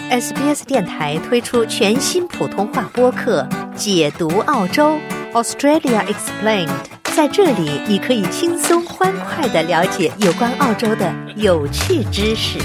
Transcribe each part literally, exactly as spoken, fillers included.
S B S 电台推出全新普通话播客《解读澳洲 Australia Explained》，在这里你可以轻松欢快地了解有关澳洲的有趣知识。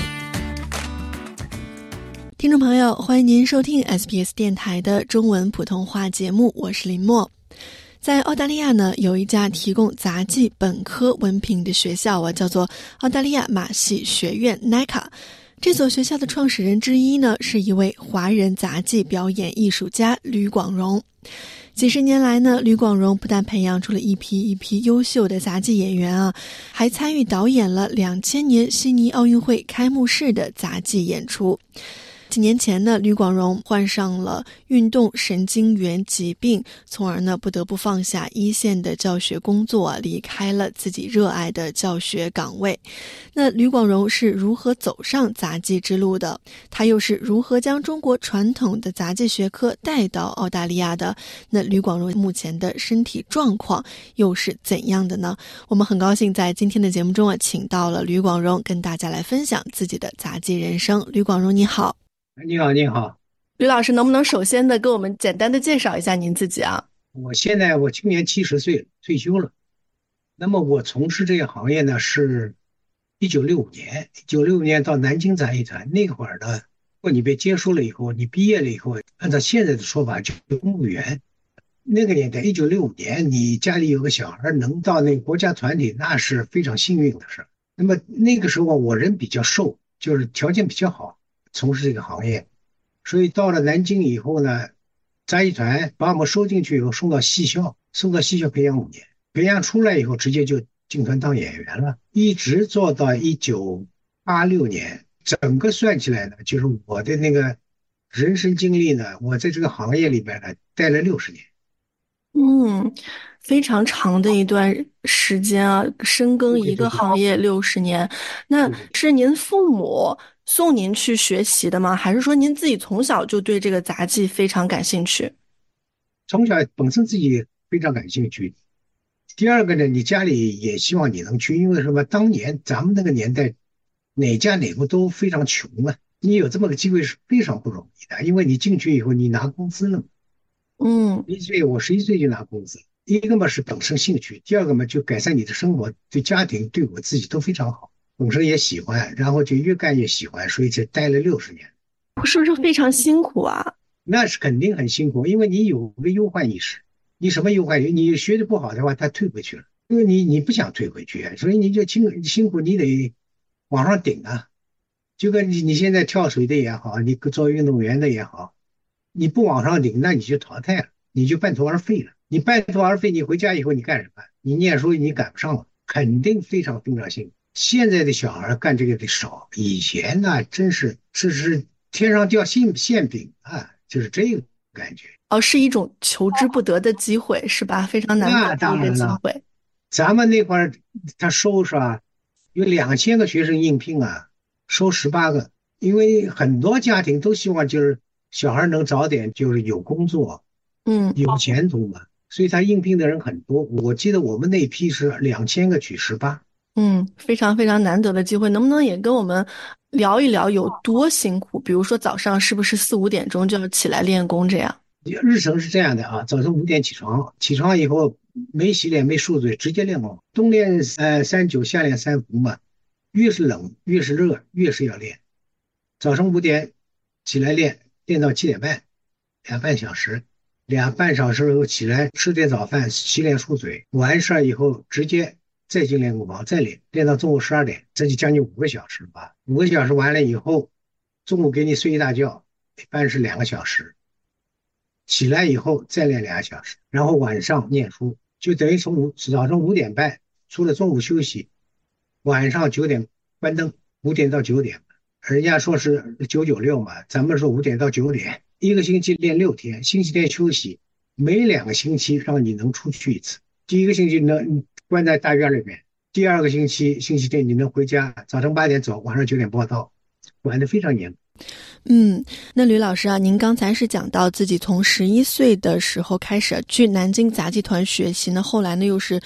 听众朋友，欢迎您收听 S B S 电台的中文普通话节目，我是林默。在澳大利亚呢，有一家提供杂技本科文凭的学校啊，叫做澳大利亚马戏学院 N A C A。 这所学校的创始人之一呢，是一位华人杂技表演艺术家吕广荣。几十年来呢，吕广荣不但培养出了一批一批优秀的杂技演员啊，还参与导演了两千年悉尼奥运会开幕式的杂技演出。几年前呢，吕广荣患上了运动神经元疾病，从而呢不得不放下一线的教学工作，离开了自己热爱的教学岗位。那吕广荣是如何走上杂技之路的？他又是如何将中国传统的杂技学科带到澳大利亚的？那吕广荣目前的身体状况又是怎样的呢？我们很高兴在今天的节目中啊，请到了吕广荣跟大家来分享自己的杂技人生。吕广荣你好。 你好，你好， 吕老师，能不能首先的给我们简单的介绍一下您自己啊？ 我现在我今年七十岁退休了。那么我从事这个行业呢，是一九六五年，一九六五年到南京杂技团那会儿呢，如果你被接收了以后，你毕业了以后，按照现在的说法就是公务员。那个年代，一九六五年，你家里有个小孩能到那个国家团体，那是非常幸运的事。那么那个时候我人比较瘦，就是条件比较好。从事这个行业，所以到了南京以后呢，杂技团把我们收进去以后送到戏校，送到戏校培养五年，培养出来以后直接就进团当演员了，一直做到一九八六年。整个算起来呢，就是我的那个人生经历呢，我在这个行业里边呢待了六十年。 嗯，非常长的一段时间啊，深耕一个行业六十年。那是您父母送您去学习的吗？还是说您自己从小就对这个杂技非常感兴趣？ 从小本身自己非常感兴趣。第二个呢，你家里也希望你能去，因为什么？当年咱们那个年代，哪家哪户都非常穷啊，你有这么个机会是非常不容易的，因为你进去以后你拿工资了嘛。 嗯， 一岁我十一岁就拿工资，一个嘛是本身兴趣，第二个嘛就改善你的生活，对家庭对我自己都非常好，本身也喜欢，然后就越干越喜欢，所以就待了六十年。 是不是非常辛苦啊？ 那是肯定很辛苦，因为你有个忧患意识。你什么忧患意识？你学的不好的话，他退回去了，因为你你不想退回去，所以你就辛辛苦，你得往上顶啊。就跟你你现在跳水的也好，你做运动员的也好，你不往上顶，那你就淘汰了，你就半途而废了。你半途而废，你回家以后你干什么？你念书你赶不上了，肯定非常非常辛苦。现在的小孩干这个的少，以前呢真是是是天上掉馅馅饼啊，就是这个感觉。 哦，是一种求之不得的机会，是吧？非常难得的一个机会。 咱们那会儿他收是吧，有两千个学生应聘啊，收十八个，因为很多家庭都希望就是小孩能早点就是有工作， 嗯， 有前途嘛，所以他应聘的人很多。我记得我们那批是两千个取十八。 嗯，非常非常难得的机会，能不能也跟我们聊一聊有多辛苦？比如说早上是不是四五点钟就要起来练功这样？ 日程是这样的啊，早上五点起床，起床以后没洗脸没漱嘴，直接练功，冬练呃三九，夏练三伏嘛，越是冷越是热越是要练。早上五点起来练，练到七点半，两半小时，两半小时后起来吃点早饭，洗脸漱嘴，完事儿以后直接再进练功房再练，练到中午十二点，这就将近五个小时吧。五个小时完了以后，中午给你睡一大觉，一般是两个小时。起来以后再练两个小时，然后晚上念书，就等于从五早上五点半，除了中午休息，晚上九点关灯，五点到九点。人家说是九九六嘛，咱们说五点到九点，一个星期练六天，星期天休息，每两个星期让你能出去一次。第一个星期能关在大院里面，第二个星期星期天你能回家，早上八点走，晚上九点报到，管得非常严。 嗯，那吕老师啊，您刚才是讲到自己从十一岁的时候开始去南京杂技团学习呢，后来呢又是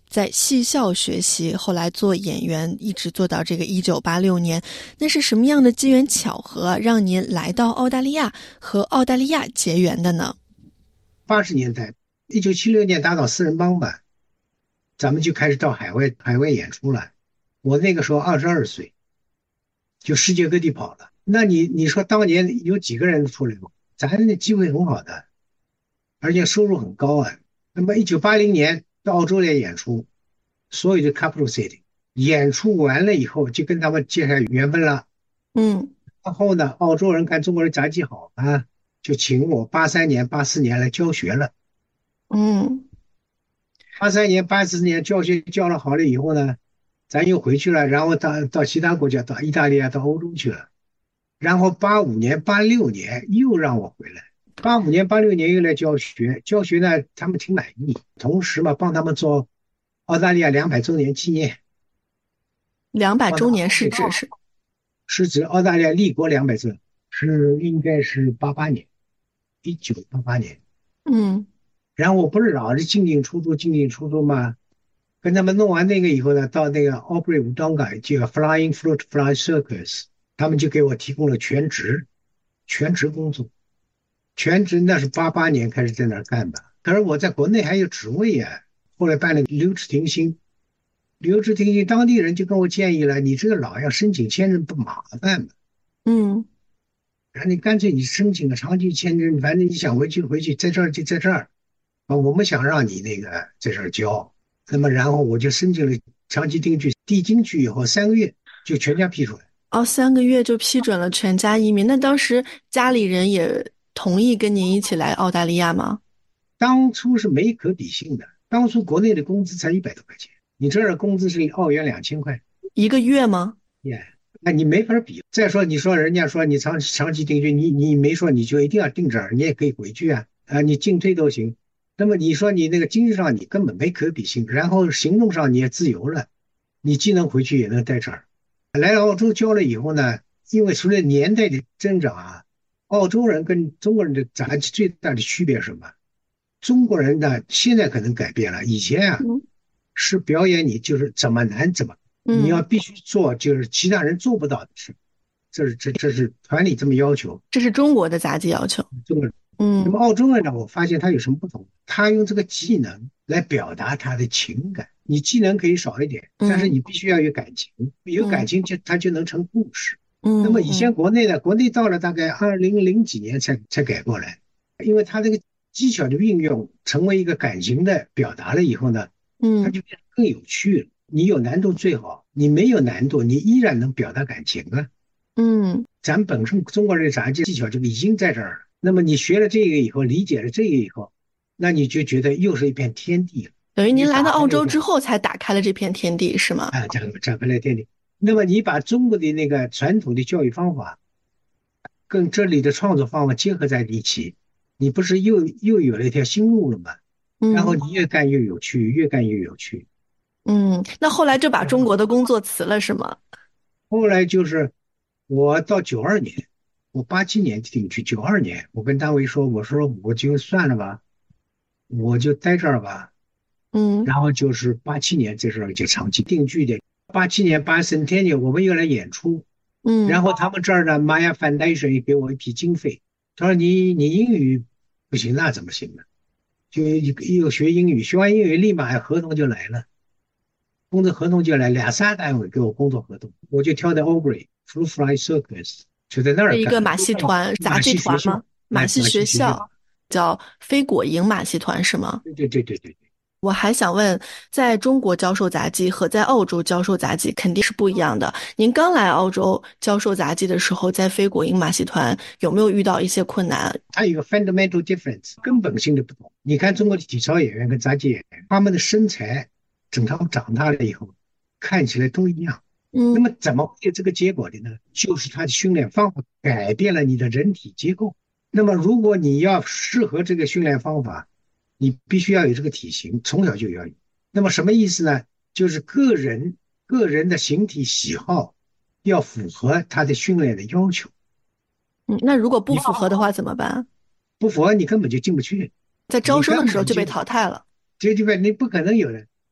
在戏校学习，后来做演员，一直做到这个一九八六年。那是什么样的机缘巧合让您来到澳大利亚和澳大利亚结缘的呢？ 八十年代，一九七六年打倒四人帮吧，咱们就开始到海外海外演出了。我那个时候二十二岁，就世界各地跑了。那你你说当年有几个人出来过？咱的机会很好的，而且收入很高啊。那么一九八零年到澳洲来演出，所有的 capital city 演出完了以后，就跟他们结下缘分了。 嗯， 然后呢，澳洲人看中国人杂技好啊，就请我八三年、八四年来教学了。 嗯， 八三年、八四年教学教了好了以后呢，咱又回去了，然后到到其他国家，到意大利啊，到欧洲去了。然后八五年、八六年又让我回来，八五年、八六年又来教学，教学呢他们挺满意，同时嘛帮他们做澳大利亚两百周年纪念。 两百周年是指是是指澳大利亚立国两百周年，是应该是八八年，一九八八年。 嗯， 然后我不是老是进进出出进进出出吗？跟他们弄完那个以后呢，到那个 Albury Wodonga 这个 Flying Fruit Fly Circus， 他们就给我提供了全职全职工作。全职那是八八年开始在那儿干的，可是我在国内还有职位啊。后来办了留职停薪，留职停薪，当地人就跟我建议了，你这个老要申请签证不麻烦吗？ 嗯， 然后你干脆你申请个长期签证，反正你想回去回去，在这儿就在这儿啊。我们想让你那个在这儿教，那么然后我就申请了长期定居，递进去以后三个月就全家批出来。 哦，三个月就批准了全家移民。那当时家里人也同意跟您一起来澳大利亚吗？ 当初是没可比性的，当初国内的工资才一百多块钱，你这儿的工资是澳元两千块一个月吗？ 耶， yeah, 那你没法比。再说你说人家说你长长期定居，你你没说你就一定要定这儿，你也可以回去啊啊，你进退都行。那么你说你那个经济上你根本没可比性，然后行动上你也自由了，你既能回去也能在这儿。来了澳洲教了以后呢，因为随着年代的增长啊，澳洲人跟中国人的杂技最大的区别是什么？中国人呢现在可能改变了，以前啊、嗯、是表演你就是怎么难怎么，你要必须做就是其他人做不到的事，这是这这是团里这么要求， 这是中国的杂技要求。 中国人，嗯，那么澳洲人呢，我发现他有什么不同？他用这个技能来表达他的情感。你技能可以少一点，但是你必须要有感情，嗯、有感情就他就能成故事。嗯，那么以前国内呢，国内到了大概二零零几年才才改过来，因为他这个技巧的运用成为一个感情的表达了以后呢，嗯，它就变得更有趣了。你有难度最好，你没有难度，你依然能表达感情啊。嗯，咱本身中国人杂技技巧就已经在这儿了，那么你学了这个以后，理解了这个以后，那你就觉得又是一片天地了。 等于您来到澳洲之后才打开了这片天地，是吗？ 啊，展展开了天地。那么你把中国的那个传统的教育方法跟这里的创作方法结合在一起，你不是又又有了一条新路了吗？嗯，然后你越干越有趣，越干越有趣。 嗯，那后来就把中国的工作辞了是吗？ 后来就是我到九二年，我八七年定居，九二年我跟单位说，我说我就算了吧，我就待这儿吧。嗯，然后就是八七年这时候就长期定居的，八七年八圣天年我们又来演出，嗯，然后他们这儿呢 Maya Foundation 也给我一批经费，他说你你英语不行，那怎么行呢？就又学英语，学完英语立马合同就来了，工作合同就来，俩仨单位给我工作合同，我就挑在 Albury Fruit Fly Circus 就在那儿干。 一个马戏团杂技团吗？马戏学校叫飞果营马戏团是吗？ 对对对对对。 我还想问，在中国教授杂技和在澳洲教授杂技肯定是不一样的。您刚来澳洲教授杂技的时候，在飞果营马戏团有没有遇到一些困难？ 它有一个 fundamental difference， 根本性的不同。你看中国的体操演员跟杂技演员，他们的身材等他们长大了以后，看起来都一样。嗯，那么怎么会有这个结果的呢？就是他的训练方法改变了你的人体结构。那么如果你要适合这个训练方法，你必须要有这个体型，从小就要有。那么什么意思呢？就是个人个人的形体喜好要符合他的训练的要求。 嗯，那如果不符合的话怎么办？ 不符合你根本就进不去， 在招生的时候就被淘汰了。 这就被你不可能有人。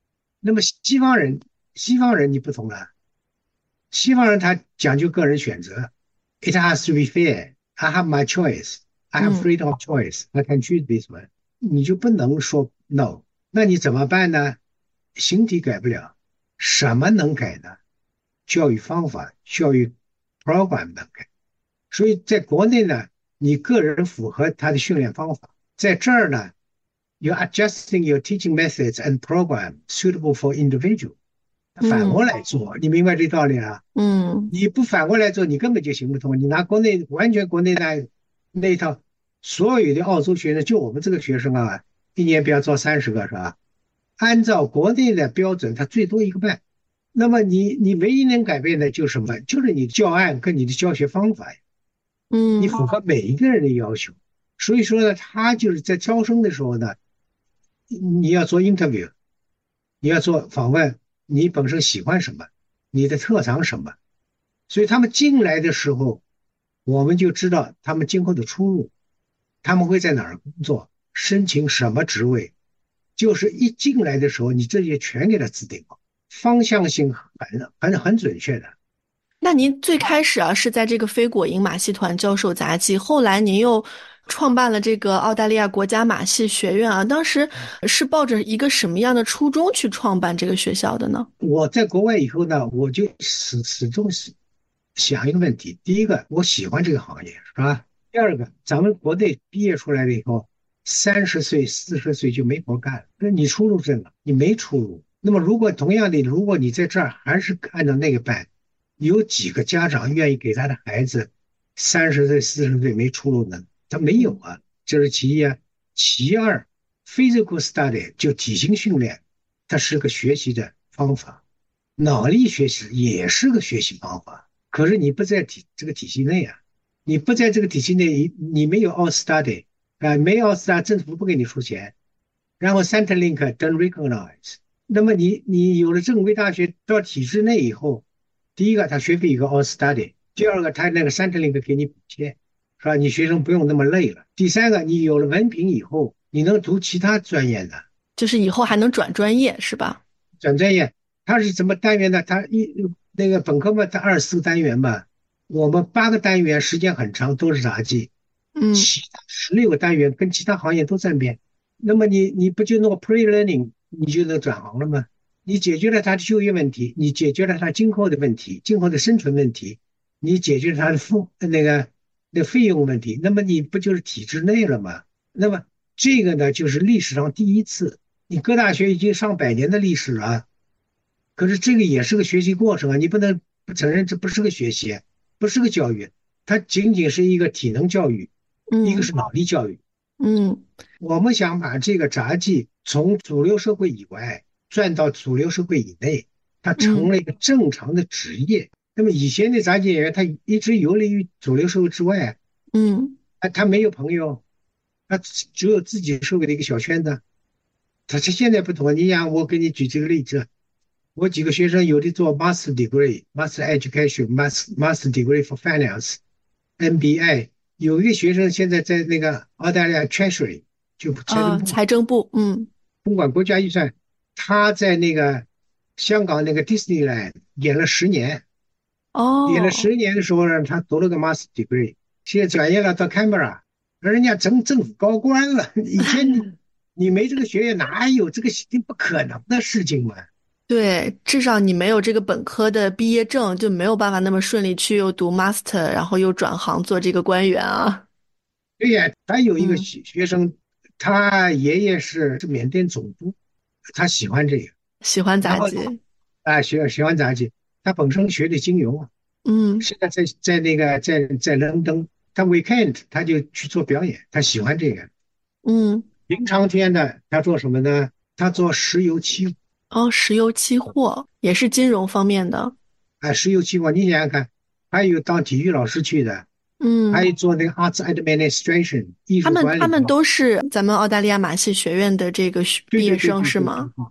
那么西方人，西方人你不同了，西方人他讲究个人选择，It has to be fair. I have my choice. I have 嗯 freedom of choice. I can choose this one. 你就不能说 no。那你怎么办呢？形体改不了，什么能改呢？教育方法、教育 program 能改。所以在国内呢，你个人符合他的训练方法，在这儿呢，you're adjusting your teaching methods and program suitable for individual。反过来做，你明白这道理啊？ 嗯你不反过来做，你根本就行不通。你拿国内完全国内那那一套，所有的澳洲学生，就我们这个学生啊，一年不要招三十个是吧？按照国内的标准，他最多一个半。那么你你唯一能改变的就是什么？就是你教案跟你的教学方法，你嗯符合每一个人的要求。所以说呢，他就是在招生的时候呢，你要做 interview，你要做访问，你本身喜欢什么，你的特长什么。所以他们进来的时候，我们就知道他们今后的出路，他们会在哪儿工作，申请什么职位，就是一进来的时候，你这些全给他制定好，方向性很很很准确的。 那您最开始啊是在这个非果蝇马戏团教授杂技，后来您又创办了这个澳大利亚国家马戏学院啊，当时是抱着一个什么样的初衷去创办这个学校的呢？ 我在国外以后呢，我就始始终是想一个问题：第一个，我喜欢这个行业，是吧？第二个，咱们国内毕业出来了以后，三十岁、四十岁就没活干了，那你出路在哪？你没出路。那么，如果同样的，如果你在这儿还是按照那个办，有几个家长愿意给他的孩子三十岁、四十岁没出路呢？他没有啊，这是其一啊。其二，physical study 就体型训练，它是个学习的方法，脑力学习也是个学习方法。可是你不在体这个体系内啊，你不在这个体系内，你没有 all study 啊，没有 all study，政府不给你出钱，然后 Centrelink don't recognize。那么你你有了正规大学到体制内以后，第一个他学费有个 all study， 第二个他那个 Centrelink给你补贴，是吧？你学生不用那么累了。第三个，你有了文凭以后，你能读其他专业的， 就是以后还能转专业是吧？ 转专业，它是什么单元呢？它一那个本科嘛，它二十四个单元嘛，我们八个单元时间很长，都是杂技， 嗯其他十六个单元跟其他行业都沾边。那么你你不就弄个 pre-learning， 你就能转行了吗？你解决了他的就业问题，你解决了他今后的问题，今后的生存问题，你解决了他的付那个那个费用问题，那么你不就是体制内了吗？那么这个呢，就是历史上第一次，你各大学已经上百年的历史了，可是这个也是个学习过程啊，你不能不承认这不是个学习，不是个教育，它仅仅是一个体能教育，一个嗯是脑力教育。 嗯我们想把这个杂技从主流社会以外转到主流社会以内，它成了一个正常的职业。那么以前的杂技演员他一直游离于主流社会之外， 嗯啊，他没有朋友，他只有自己社会的一个小圈子。他是现在不同，你想，我给你举这个例子，我几个学生有的做 master degree、master education、master master degree for finance、M B A， 有一个学生现在在那个澳大利亚 Treasury 就财啊， 政部财政部嗯公管国家预算，他在那个香港那个 Disneyland 演了十年，演了哦十年的时候呢，他读了个 master degree， 现在转业了到 Canberra， 人家政政府高官了。以前你你没这个学业，哪有这个不可能的事情嘛？ 对，至少你没有这个本科的毕业证，就没有办法那么顺利去又读 master，然后又转行做这个官员啊。 对呀，还有一个嗯， 学学生，他爷爷是是缅甸总督，他喜欢这个， 喜欢然后杂技。 啊学喜欢杂技，他本身学的金融啊， 嗯现在在在那个在在伦敦，他 weekend 他就去做表演，他喜欢这个。 嗯， 平常天的他做什么呢？他做石油期哦，石油期货也是金融方面的。 啊，石油期货，你想想看，还有当体育老师去的，还嗯， 有做那个 arts administration 艺他术管理的。 们他们都是咱们澳大利亚马戏学院的这个学毕业对对对对对对生是吗？ 对。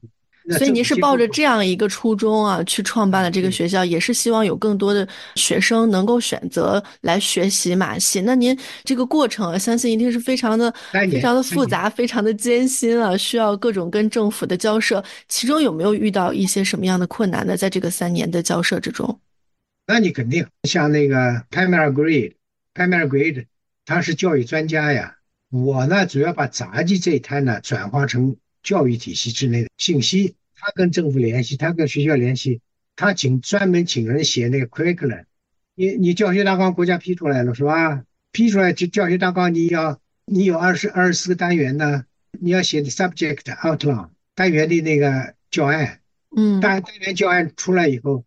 所以那政府接受您是抱着这样一个初衷啊，去创办了这个学校，也是希望有更多的学生能够选择来学习马戏。那您这个过程啊，相信一定是非常的、 三非常的年三年。 复杂、非常的艰辛啊，需要各种跟政府的交涉。其中有没有遇到一些什么样的困难呢？在这个三年的交涉之中？ 那你肯定像那个 Pamela Gray，Pamela Gray，他是教育专家呀。我呢，主要把杂技这一摊呢转化成教育体系之内的信息。他跟政府联系，他跟学校联系，他请专门请人写那个 curriculum。你你教学大纲国家批出来了是吧？批出来就教学大纲你要你有二十二十四个单元呢，你要写的 subject outline 单元的那个教案。 嗯单单元教案出来以后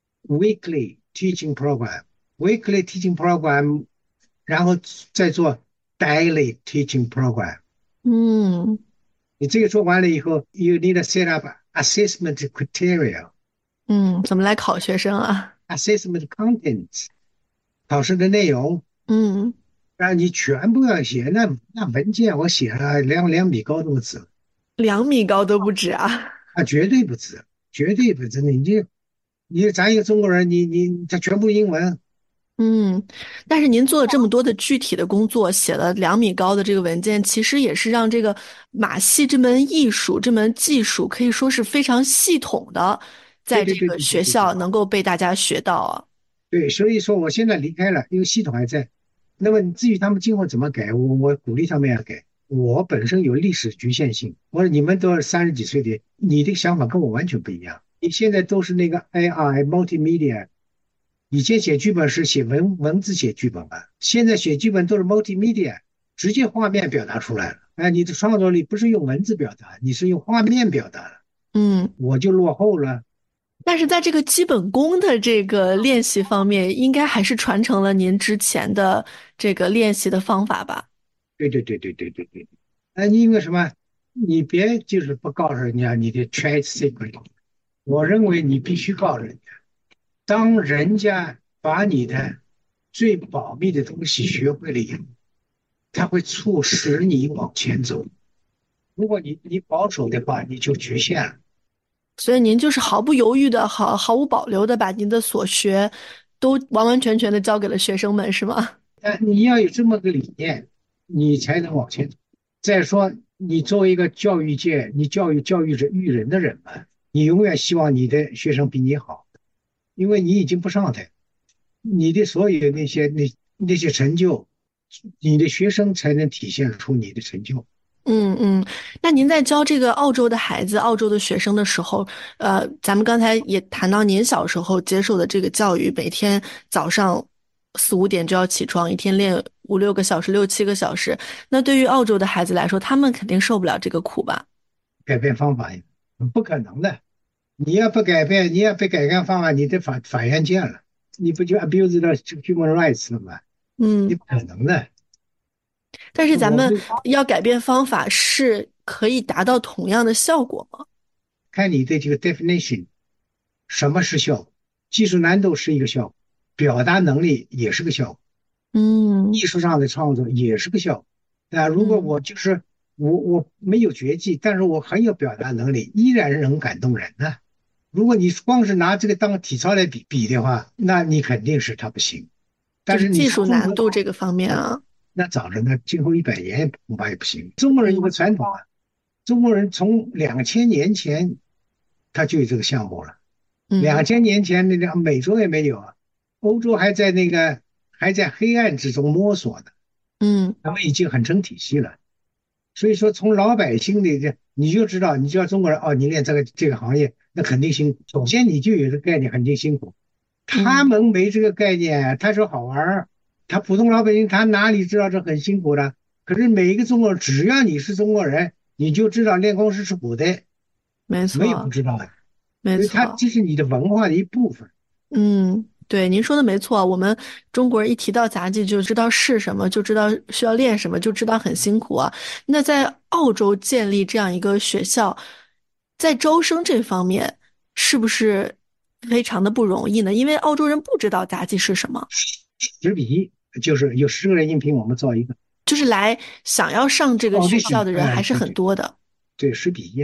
，weekly teaching program，weekly teaching program，然后再做 daily teaching program。 嗯你这个做完了以后，you need to set up assessment criteria，assessment 嗯，怎么来考学生啊？ contents，考试的内容， 嗯， 让你全部要写。那那文件我写了两两米高度纸， 两米高都不止啊。 那绝对不止，绝对不止。你这你咱一个中国人，你你他全部英文。 嗯，但是您做了这么多的具体的工作，写了两米高的这个文件，其实也是让这个马戏这门艺术、这门技术可以说是非常系统的，在这对对对对对个学对对。 校能够被大家学到啊。 对，所以说我现在离开了，因为系统还在。那么至于他们今后怎么改，我我鼓励他们要改。我本身有历史局限性，我说你们都是三十几岁的，你的想法跟我完全不一样。你现在都是那个 A I multimedia，以前写剧本是写文文字写剧本啊，现在写剧本都是 multimedia，直接画面表达出来了。哎，你的创作力不是用文字表达，你是用画面表达了， 嗯， 我就落后了。 但是在这个基本功的这个练习方面，应该还是传承了您之前的这个练习的方法吧？ 对对对对对对对。哎，你因为什么？你别就是不告诉人家你的 trade secret，我认为你必须告诉人家，当人家把你的最保密的东西学会了以后，他会促使你往前走。如果你你保守的话，你就局限了。 所以您就是毫不犹豫的、毫毫无保留的把您的所学都完完全全的交给了学生们，是吗？ 但你要有这么个理念，你才能往前走。再说，你作为一个教育界，你教育教育者育人的人嘛，你永远希望你的学生比你好，因为你已经不上台，你的所有那些那那些成就，你的学生才能体现出你的成就。 嗯嗯，那您在教这个澳洲的孩子、澳洲的学生的时候，呃，咱们刚才也谈到您小时候接受的这个教育，每天早上四五点就要起床，一天练五六个小时、六七个小时。那对于澳洲的孩子来说，他们肯定受不了这个苦吧？ 改变方法不可能的，你要不改变，你要不改变方法，你得法法院见了，你不就 abuse 了 human rights 了吗？你嗯， 不可能的。 但是咱们我们要改变方法，是可以达到同样的效果吗？ 看你的这个 definition，什么是效果？技术难度是一个效果，表达能力也是个效果，艺嗯术上的创作也是个效果。那如果嗯。 我就是我我没有绝技，但是我很有表达能力，依然能感动人呢。如果你光是拿这个当体操来比比的话，那你肯定是他不行。但是你就是技术说中国， 难度这个方面啊。 那早着呢，今后一百年恐怕也不行。中国人有个传统啊，中国人从两千年前他就有这个项目了。两嗯千年前那个美洲也没有啊，欧洲还在那个还在黑暗之中摸索呢， 嗯， 他们已经很成体系了。所以说，从老百姓的这你就知道，你知道中国人哦，你练这个这个行业，那肯定辛苦。首先你就有这个概念，肯定辛苦。他嗯， 们没这个概念，他说好玩儿，他普通老百姓他哪里知道这很辛苦的？可是每一个中国人，只要你是中国人，你就知道练功是吃苦的， 没没有不错知道的。 没所以它错。 这是你的文化的一部分。 嗯，对，您说的没错。我们中国人一提到杂技，就知道是什么，就知道需要练什么，就知道很辛苦啊。那在澳洲建立这样一个学校，在招生这方面是不是非常的不容易呢？因为澳洲人不知道杂技是什么， 十比一，就是有十个人应聘，我们招一个。 就是来想要上这个学校哦，对， 的人还是哎，对对很多的。 对，十比一啊。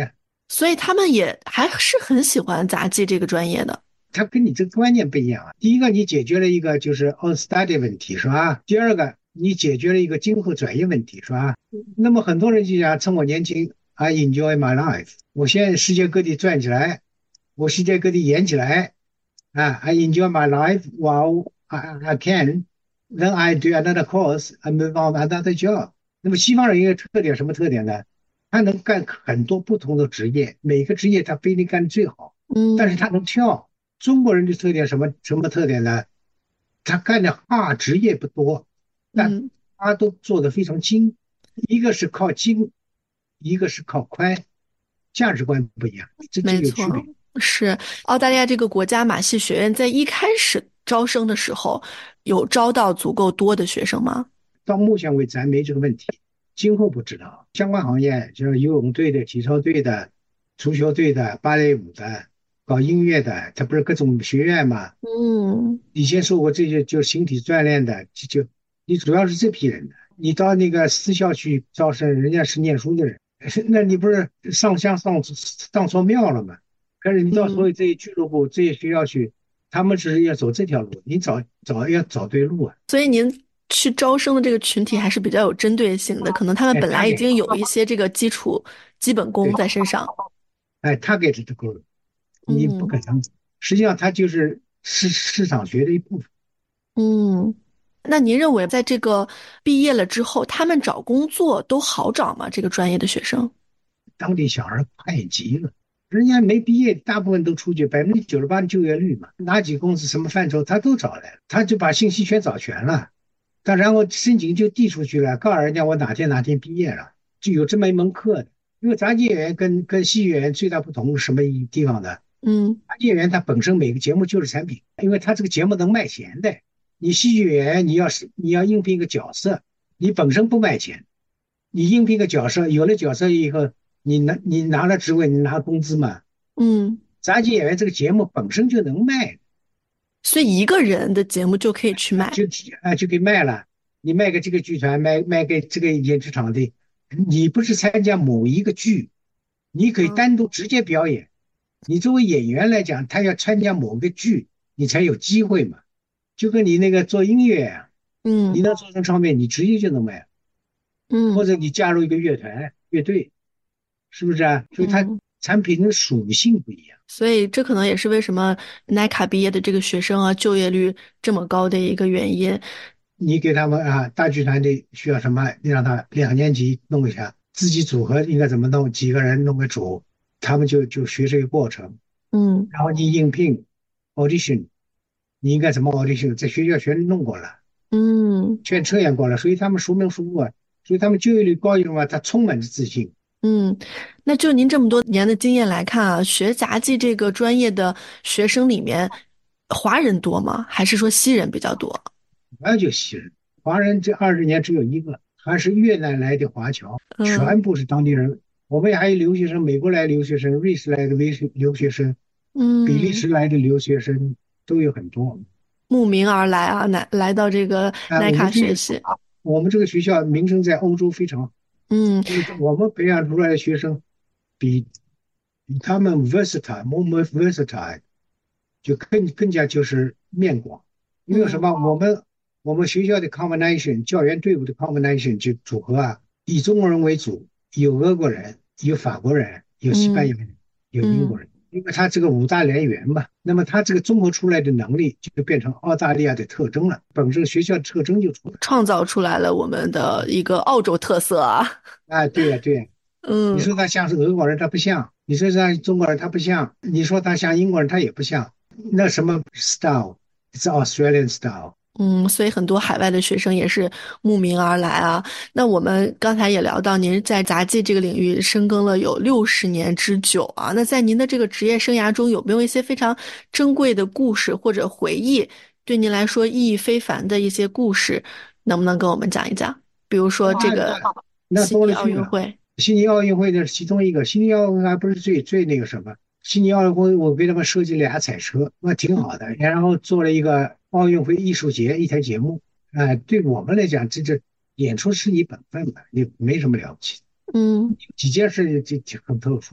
所以他们也还是很喜欢杂技这个专业的。 他跟你这个观念不一样啊。第一个，你解决了一个就是 on study 问题，是吧？第二个，你解决了一个今后转业问题，是吧？那么很多人就讲，趁我年轻 ，I enjoy my life，我现在世界各地转起来，我世界各地演起来，啊，I enjoy my life while I I can，then I do another course，I move on another job。那么西方人一个特点什么特点呢？他能干很多不同的职业，每个职业他不一定干得最好， 嗯， 但是他能跳。中国人的特点什么什么特点呢？他干的哈职业不多，但他都做得非常精。一个是靠精，一个是靠快，价值观不一样，这这有区别。 是澳大利亚这个国家马戏学院在一开始招生的时候，有招到足够多的学生吗？ 到目前为止还没这个问题，今后不知道。相关行业就是游泳队的、体操队的、足球队的、芭蕾舞的。搞音乐的，他不是各种学院嘛？ 嗯， 以前受过这些就形体锻炼的，就就你主要是这批人的。你到那个私校去招生，人家是念书的人，那你不是上香上上错庙了吗？可是你到所有这些俱乐部、这些学校去，他们只是要走这条路，你找找要找对路啊。 所以您去招生的这个群体还是比较有针对性的，可能他们本来已经有一些这个基础基本功在身上。 哎，他给这够了。你不可能，实际上它就是市市场学的一部分。 嗯，那您认为在这个毕业了之后，他们找工作都好找吗？这个专业的学生？ 当地小孩快极了，人家没毕业，大部分都出去，百分之九十八的就业率嘛，哪几公司什么范畴他都找来了，他就把信息全找全了，他然后申请就递出去了，告诉人家我哪天哪天毕业了，就有这么一门课的。因为杂技演员跟跟戏剧演员最大不同是什么地方呢？ 嗯， 杂技演员他本身每个节目就是产品，因为他这个节目能卖钱的。你戏剧演员，你要是你要应聘一个角色，你本身不卖钱，你应聘一个角色，有了角色以后，你拿你拿了职位，你拿工资嘛。 嗯， 杂技演员这个节目本身就能卖， 所以一个人的节目就可以去卖， 就啊就给卖了。你卖给这个剧团，卖卖给这个演出场地，你不是参加某一个剧，你可以单独直接表演。你作为演员来讲，他要参加某个剧，你才有机会嘛。就跟你那个做音乐啊， 嗯， 你能做成唱片，你直接就能卖， 嗯， 或者你加入一个乐团、乐队，是不是啊？所以它产品的属性不一样。 所以这可能也是为什么奈卡毕业的这个学生啊，就业率这么高的一个原因。 你给他们啊，大剧团的需要什么？你让他两年级弄一下，自己组合应该怎么弄，几个人弄个组，他们就就学这个过程。 嗯， 然后你应聘 audition， 你应该怎么 audition， 在学校全弄过了， 嗯， 全测验过了，所以他们熟门熟路啊，所以他们就业率高一点嘛，他充满着自信。 嗯，那就您这么多年的经验来看啊，学杂技这个专业的学生里面，华人多吗？还是说西人比较多？ 主要就西人，华人这二十年只有一个，还是越南来的华侨，全部是当地人。我们还有留学生，美国来留学生，瑞士来的留学留学生， 嗯， 比利时来的留学生都有很多， 慕名而来啊，来来到这个奈卡学习。 我们这个学校名声在欧洲非常好， 嗯， 我们培养出来的学生比比他们 versatile，more versatile，就更更加就是面广。因为什么？我们我们学校的 combination 教员队伍的 combination 就组合啊，以中国人为主，有俄国人，有法国人，有西班牙人，有英国人。因为他这个五大来源嘛，那么他这个综合出来的能力就变成澳大利亚的特征了，本身学校的特征就出来， 创造出来了我们的一个澳洲特色啊。 啊，对呀、啊、对呀、啊， 嗯， 你说他像是俄国人，他不像；你说像中国人，他不像；你说他像英国人，他也不像。那什么 style，it's Australian style。 嗯，所以很多海外的学生也是慕名而来啊。那我们刚才也聊到，您在杂技这个领域深耕了有六十年之久啊。那在您的这个职业生涯中，有没有一些非常珍贵的故事或者回忆，对您来说意义非凡的一些故事，能不能跟我们讲一讲？比如说这个悉尼奥运会， 悉尼奥运会的是其中一个。悉尼奥运会还不是最最那个什么？悉尼奥运会我给他们设计俩彩车，那挺好的。然后做了一个奥运会艺术节一台节目，哎、呃，对我们来讲，这这演出是你本分的，你没什么了不起。 嗯， 几件事就就很特殊。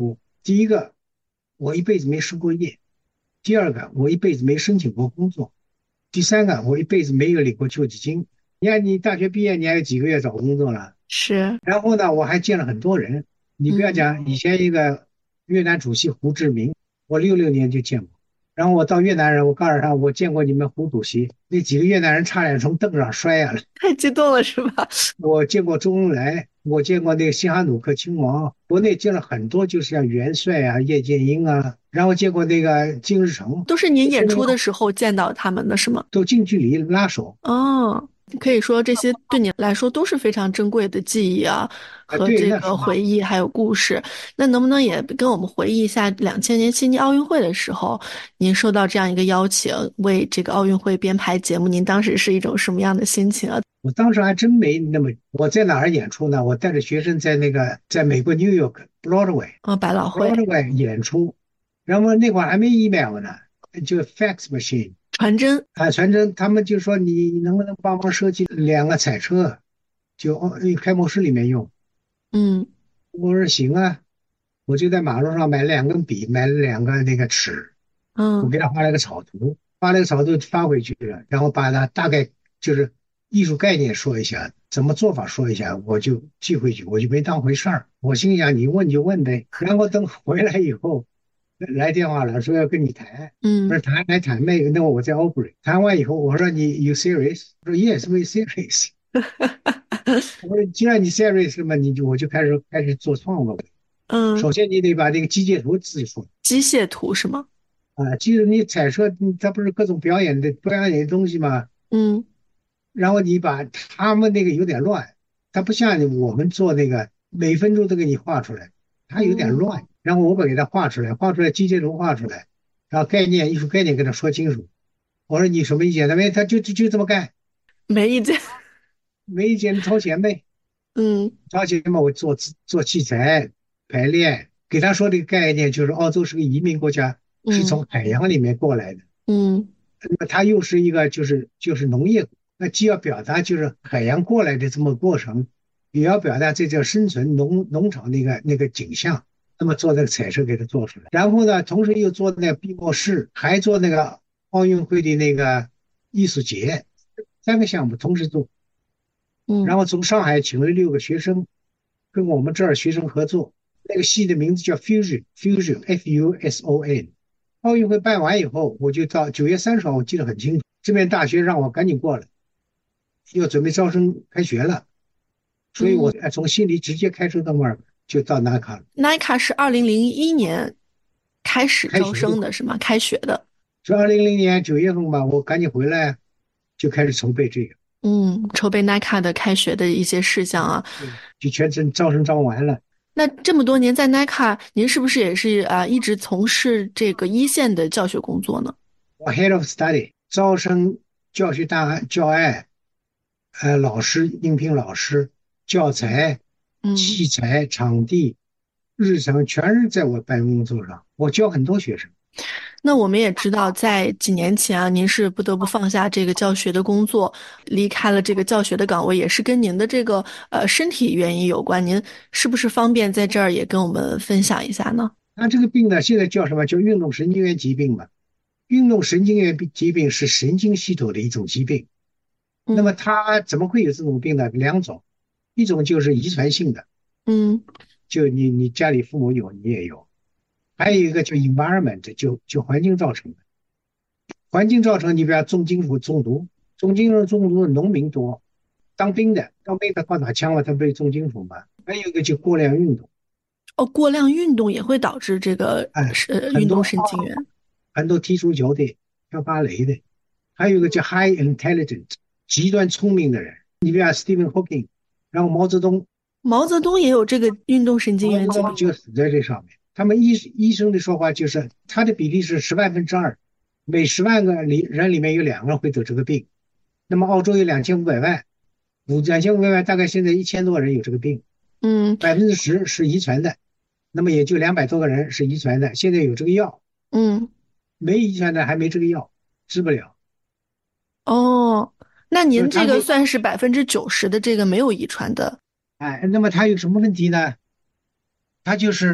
第一个，我一辈子没失过业；第二个，我一辈子没申请过工作；第三个，我一辈子没有领过救济金。你看，你大学毕业，你还有几个月找工作了？ 是。 然后呢，我还见了很多人。你不要讲，以前一个越南主席胡志明，我六六年就见过。然后我到越南人，我告诉他，我见过你们胡主席，那几个越南人差点从凳上摔下来。 太激动了是吧？ 我见过周恩来，我见过那个西哈努克亲王，国内见了很多，就是像元帅啊、叶剑英啊，然后见过那个金日成， 都是您演出的时候见到他们的是吗？ 都近距离拉手。 哦，可以说这些对你来说都是非常珍贵的记忆啊，和这个回忆还有故事。那能不能也跟我们回忆一下两千年悉尼奥运会的时候，您受到这样一个邀请，为这个奥运会编排节目，您当时是一种什么样的心情啊？ 我当时还真没那么，我在哪儿演出呢？我带着学生在那个在美国 New York Broadway 哦，百老汇 Broadway 演出，然后那会儿还没 email 呢，就 fax machine 传真啊，传真。他们就说你能不能帮忙设计两个彩车，就开幕式里面用。 嗯， 我说行啊，我就在马路上买了两根笔，买了两个那个尺， 嗯， 我给他画了个草图，画了个草图发回去了，然后把他大概就是艺术概念说一下，怎么做法说一下，我就寄回去，我就没当回事儿。我心想你问就问呗。然后等回来以后，来电话了，说要跟你谈， 嗯， 我说谈来谈呗。那我在 Aubrey 谈完以后，我说你 you serious？ 我说 yes we serious。我说既然你 serious 嘛，你就我就开始开始做创作。 嗯， 首先你得把这个机械图自己说。 机械图是吗？ 啊，其实你彩车，它不是各种表演的表演的东西吗？ 嗯， 然后你把他们那个有点乱，它不像我们做那个每分钟都给你画出来，它有点乱。嗯、然后我把给它画出来，画出来机械图画出来，然后概念艺术概念跟他说清楚。我说你什么意见？他没，他就就就这么干， 没意见， 没意见掏钱呗。 嗯， 掏钱嘛，我做做器材排练，给他说这个概念就是澳洲是个移民国家。是从海洋里面过来的， 嗯， 那么它又是一个就是就是农业，那既要表达就是海洋过来的这么过程，也要表达这叫生存农农场那个那个景象，那么做那个彩色给它做出来，然后呢，同时又做那个闭幕式，还做那个奥运会的那个艺术节，三个项目同时做， 嗯， 然后从上海请了六个学生，跟我们这儿学生合作，那个戏的名字叫 Fusion Fusion F U S O N。奥运会办完以后，我就到九月三十号，我记得很清楚。这边大学让我赶紧过来，要准备招生开学了，所以我从悉尼直接开车到那儿就到南卡了。 南卡是二零零一年开始招生的是吗？开学的。 是二零零零年九月份吧，我赶紧回来，就开始筹备这个。 嗯，筹备 N I C A 的开学的一些事项啊， 就全程招生招完了。 那这么多年在 N I C A， 您是不是也是啊、呃、一直从事这个一线的教学工作呢？ 我 Head of Study 招生、教学档案、教案，呃，老师、应聘老师、教材、器材、场地、日程，全是在我办公桌上。我教很多学生。 那我们也知道，在几年前啊，您是不得不放下这个教学的工作，离开了这个教学的岗位，也是跟您的这个呃身体原因有关。您是不是方便在这儿也跟我们分享一下呢？ 他这个病呢，现在叫什么？叫运动神经元疾病嘛。运动神经元疾病是神经系统的一种疾病。那么它怎么会有这种病呢？两种，一种就是遗传性的， 嗯， 就你你家里父母有，你也有。还有一个叫 environment， 就就环境造成的。环境造成，你比如重金属中毒，重金属中毒的农民多，当兵的当兵的靠打枪了，他被重金属嘛。还有一个就过量运动。 哦，过量运动也会导致这个哎， 呃运动神经元。 很多踢足球的、跳芭蕾的，还有一个叫 high intelligent， 极端聪明的人。你比如 Stephen Hawking， 然后毛泽东， 毛泽东也有这个运动神经元疾病， 就死在这上面。他们医医生的说法就是，他的比例是十万分之二，每十万个里人里面有两个人会得这个病。那么澳洲有两千五百万，五两千五百万大概现在一千多人有这个病， 嗯， 百分之十是遗传的，那么也就两百多个人是遗传的。现在有这个药， 嗯， 没遗传的还没这个药，治不了。 哦，那您这个算是百分之九十的这个没有遗传的。 哎，那么他有什么问题呢？他就是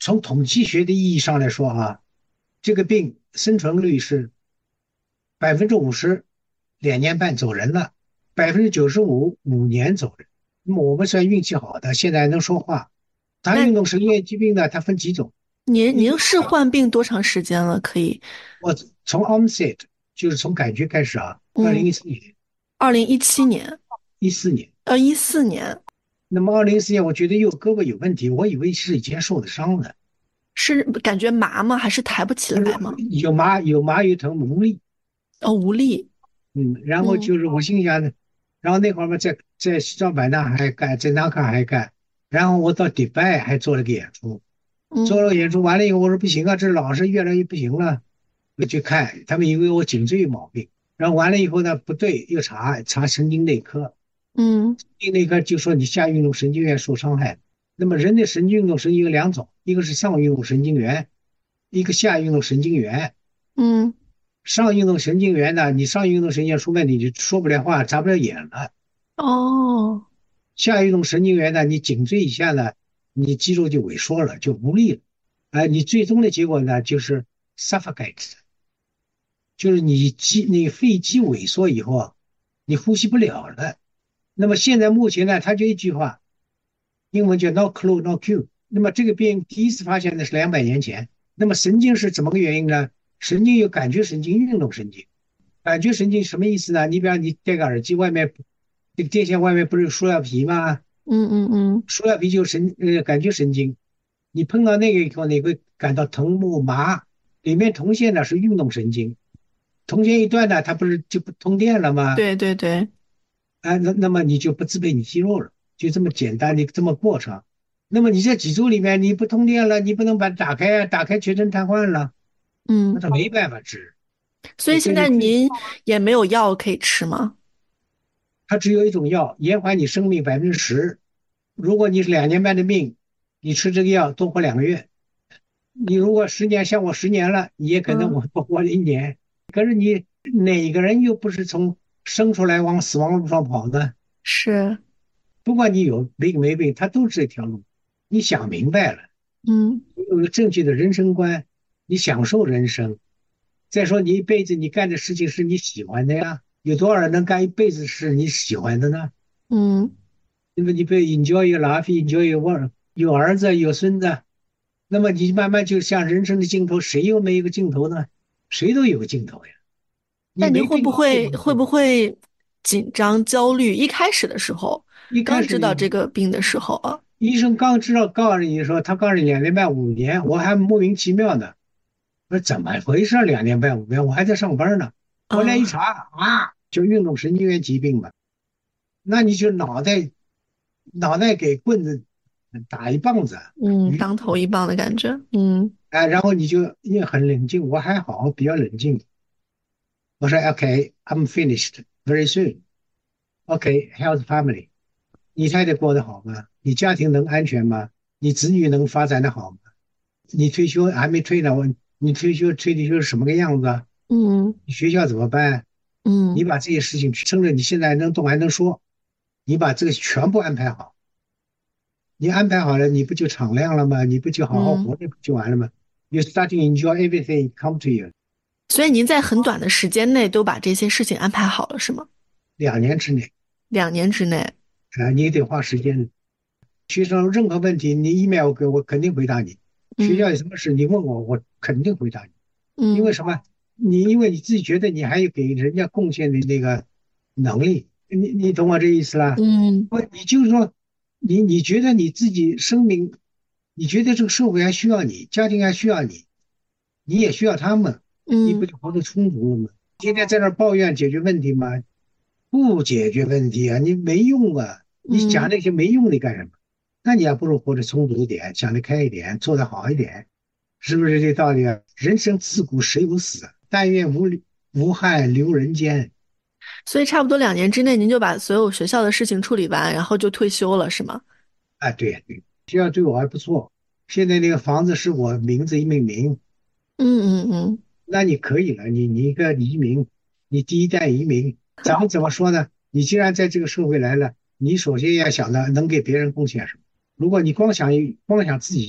从统计学的意义上来说啊，这个病生存率是百分之五十两年半走人了，百分之九十五五年走人。那么我们算运气好的，现在还能说话。它那运动神经元疾病呢，它分几种？ 您一个您是患病多长时间了？可以， 我从 onset 就是从感觉开始啊，二零嗯， 一四年、 二零一七年， 一四年。 呃，一四年那么二零一四年，我觉得右胳膊有问题，我以为是以前受的伤的， 是感觉麻吗？还是抬不起来吗？ 有麻有麻有疼无力。 哦，无力。 嗯，然后嗯就是我心想，然后那会儿嘛，在在西双版纳还干，在南卡还干，然后我到迪拜还做了个演出，做嗯了个演出完了以后，我说不行啊，这老是越来越不行了，我去看，他们以为我颈椎有毛病，然后完了以后呢，不对，又查查神经内科， 嗯神经内科就说你下运动神经元受伤害。那么人的神经运动神经有两种，一个是上运动神经元，一个下运动神经元。 嗯， 上运动神经元呢，你上运动神经元出问题，你就说不了话，眨不了眼了。 哦， 下运动神经元呢，你颈椎以下呢，你肌肉就萎缩了，就无力了。哎、你最终的结果呢，就是 suffocate，就是你肌你肺肌萎缩以后啊，你呼吸不了了。那么现在目前呢，它就一句话，英文叫 not close not cure。那么这个病第一次发现的是两百年前。那么神经是怎么个原因呢？神经有感觉神经、运动神经。感觉神经什么意思呢？你比方你戴个耳机，外面这个电线外面不是有塑料皮吗？ 嗯嗯嗯塑料皮就是神呃感觉神经，你碰到那个以后，你会感到疼木麻。里面铜线呢是运动神经，铜线一断呢，它不是就不通电了吗？ 对对对， 啊，那那么你就不自备你肌肉了，就这么简单的这么过程。那么你在几周里面你不通电了，你不能把它打开啊，打开全身瘫痪了，那嗯， 它没办法治。 所以现在您也没有药可以吃吗？ 它只有一种药，延缓你生命百分之十。如果你是两年半的命，你吃这个药多活两个月。你如果十年像我十年了，你也可能嗯， 我多活了一年。可是你哪个人又不是从生出来往死亡路上跑呢？ 是， 不管你有病没病，它都是这条路。你想明白了， 嗯你有个正确的人生观，你享受人生。再说你一辈子你干的事情是你喜欢的呀，有多少人能干一辈子是你喜欢的呢？ 嗯， 那么你被 enjoy your life，enjoy your work，有儿子有孙子，那么你慢慢就像人生的尽头，谁又没有个尽头呢？谁都有个尽头呀。你但您会不没病就会会不没尽头。 会紧张焦虑？一开始的时候， 一开始刚知道这个病的时候啊， 医生刚知道告诉你说他告诉你两年半五年，我还莫名其妙的，我说怎么回事？两年半五年，我还在上班呢。后来嗯一查啊，就运动神经元疾病嘛。那你就脑袋脑袋给棍子打一棒子， 嗯， 鱼当头一棒的感觉，嗯哎，然后你就也很冷静，我还好，比较冷静。我说 OK，I'm finished very soon。OK，health family，你太太过得好吗？你家庭能安全吗？你子女能发展的好吗？你退休还没退呢，我你退休退休是什么个样子啊？ 嗯你学校怎么办？你嗯把这些事情趁着你现在能动还能说，你把这个全部安排好。你安排好了，你不就敞亮了吗？你不就好好嗯， 活着不就完了吗？You start to enjoy everything come to you。 所以您在很短的时间内都把这些事情安排好了，是吗？ 两年之内两年之内， 啊，你得花时间。学生任何问题，你 email 给我肯定回答你。学校嗯有什么事你问我，我肯定回答你。因为嗯什么？你因为你自己觉得你还有给人家贡献的那个能力，你你懂我这意思啦？ 嗯不，你就是说，你你觉得你自己生命，你觉得这个社会还需要你，家庭还需要你，你也需要他们，你不嗯就活得充足了吗？天天在那儿抱怨解决问题吗？不解决问题啊，你没用啊！你想嗯。 那些没用的干什么？那你还不如活得充足点，想得开一点，做得好一点，是不是这道理啊？人生自古谁无死，但愿无无憾留人间。 所以差不多两年之内，您就把所有学校的事情处理完，然后就退休了，是吗？ 啊，对对，学校对我还不错。现在那个房子是我名字一命名， 嗯嗯嗯那你可以了。你你一个移民，你第一代移民，咱们怎么说呢？你既然在这个社会来了，你首先要想的能给别人贡献什么。如果你光想光想自己要，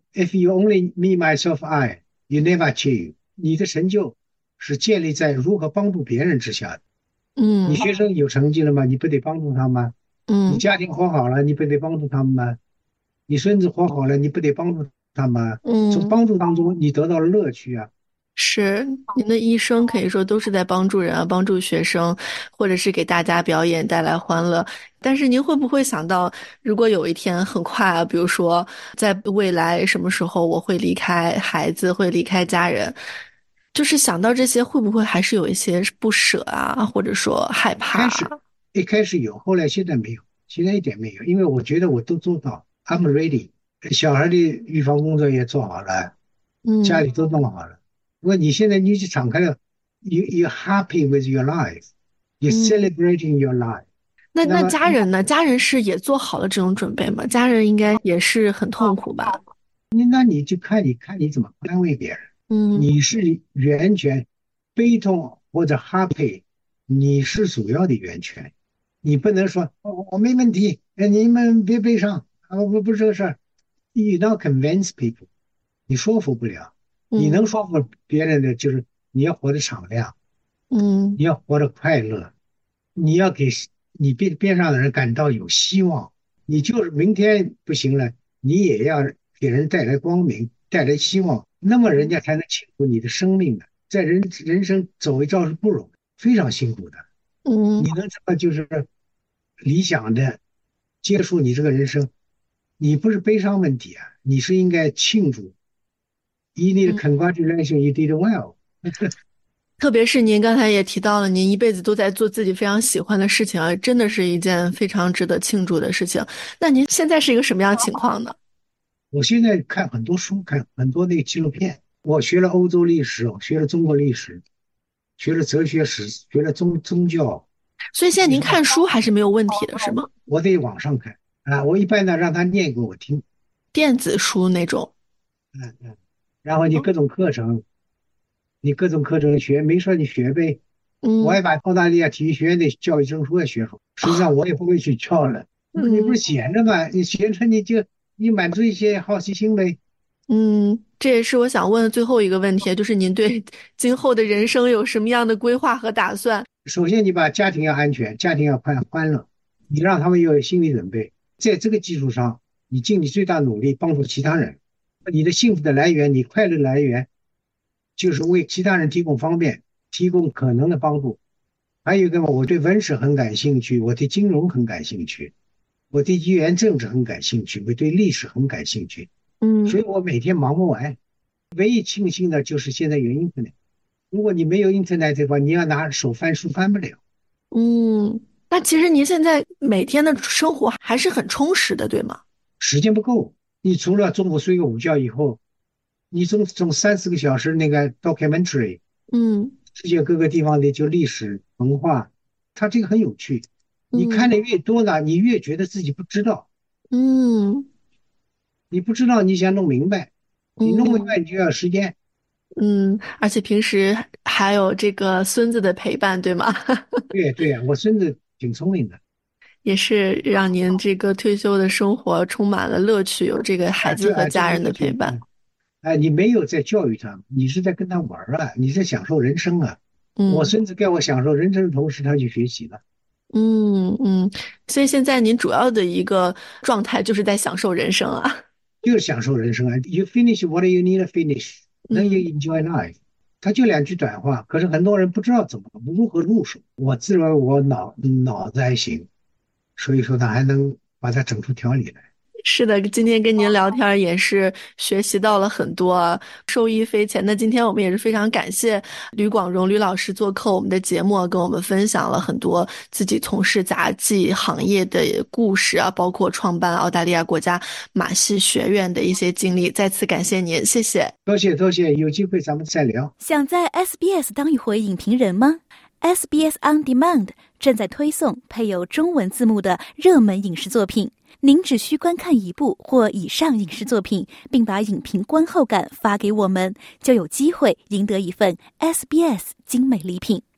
If you only me, myself, I, you never achieve. 你的成就是建立在如何帮助别人之下的。 嗯， 你学生有成绩了吗？你不得帮助他吗？ 嗯， 你家庭活好了，你不得帮助他们吗？你孙子活好了，你不得帮助他吗？ 嗯， 从帮助当中你得到了乐趣啊。 是，您的一生可以说都是在帮助人啊，帮助学生，或者是给大家表演带来欢乐。但是您会不会想到，如果有一天很快啊，比如说在未来什么时候我会离开孩子，会离开家人，就是想到这些，会不会还是有一些不舍啊，或者说害怕啊？ 开始一开始有，后来现在没有，现在一点没有，因为我觉得我都做到 ，I'm ready。小孩的预防工作也做好了， 嗯， 家里都弄好了。如果你现在你就敞开了 ，you you happy with your life, you celebrating your life。 那那那么家人呢？家人是也做好了这种准备吗？家人应该也是很痛苦吧？ 你那你就看你看你怎么安慰别人。 嗯， 你是源泉，悲痛或者 happy， 你是主要的源泉。你不能说我我没问题，哎你们别悲伤啊，不不是这个事儿。You don't convince people， 你说服不了。你能说服别人的就是你要活得敞亮， 嗯， 你要活得快乐，你要给你边边上的人感到有希望。你就是明天不行了，你也要给人带来光明，带来希望，那么人家才能庆祝你的生命的。在人人生走一遭是不容易，非常辛苦的。 嗯， 你能这么就是理想的结束你这个人生，你不是悲伤问题啊，你是应该庆祝。You need congratulations, you did well 。 特别是您刚才也提到了，您一辈子都在做自己非常喜欢的事情啊，真的是一件非常值得庆祝的事情。那您现在是一个什么样的情况呢？ 我现在看很多书，看很多那个纪录片。我学了欧洲历史，我学了中国历史，学了哲学史，学了宗宗教。 所以现在您看书还是没有问题的，是吗？ 我得网上看啊，我一般呢让他念给我听， 电子书那种。 嗯嗯，然后你各种课程，你各种课程学，没说你学呗。 嗯， 我也把澳大利亚体育学院的教育证书也学好，实际上我也不会去教了。 嗯， 你不是闲着吗？你闲着你就你满足一些好奇心呗。 嗯，这也是我想问的最后一个问题，就是您对今后的人生有什么样的规划和打算？ 首先，你把家庭要安全，家庭要欢欢乐，你让他们有心理准备，在这个基础上，你尽你最大努力帮助其他人。你的幸福的来源，你快乐的来源，就是为其他人提供方便，提供可能的帮助。还有一个嘛，我对文史很感兴趣，我对金融很感兴趣，我对地缘政治很感兴趣，我对历史很感兴趣。 嗯， 所以我每天忙不完。唯一庆幸的就是现在有 internet， 如果你没有 internet 的话，你要拿手翻书翻不了。 嗯，那其实您现在每天的生活还是很充实的，对吗？ 时间不够，你除了中午睡个午觉以后，你总总三四个小时那个 documentary， 嗯， 世界各个地方的就历史文化，它这个很有趣。你看的越多呢，你越觉得自己不知道。 嗯， 你不知道，你想弄明白，你弄明白你就要时间。 嗯，而且平时还有这个孙子的陪伴，对吗？ 对对啊，我孙子挺聪明的， 也是让您这个退休的生活充满了乐趣，有这个孩子和家人的陪伴。 哎，你没有在教育他，你是在跟他玩啊，你在享受人生啊。 嗯， 我孙子跟我享受人生的同时，他去学习了。 嗯嗯，所以现在您主要的一个状态就是在享受人生啊， 就是享受人生啊。You finish what you need to finish, then you enjoy life。他就两句短话，可是很多人不知道怎么如何入手。我自认为我脑脑子还行，所以说他还能把它整出条理来。 是的，今天跟您聊天也是学习到了很多，受益匪浅。那今天我们也是非常感谢吕广荣吕老师做客我们的节目，跟我们分享了很多自己从事杂技行业的故事啊，包括创办澳大利亚国家马戏学院的一些经历。再次感谢您，谢谢。 多谢多谢，有机会咱们再聊。 想在 S B S 当一回影评人吗？ S B S On Demand 正在推送配有中文字幕的热门影视作品，您只需观看一部或以上影视作品，并把影评观后感发给我们，就有机会赢得一份 S B S 精美礼品。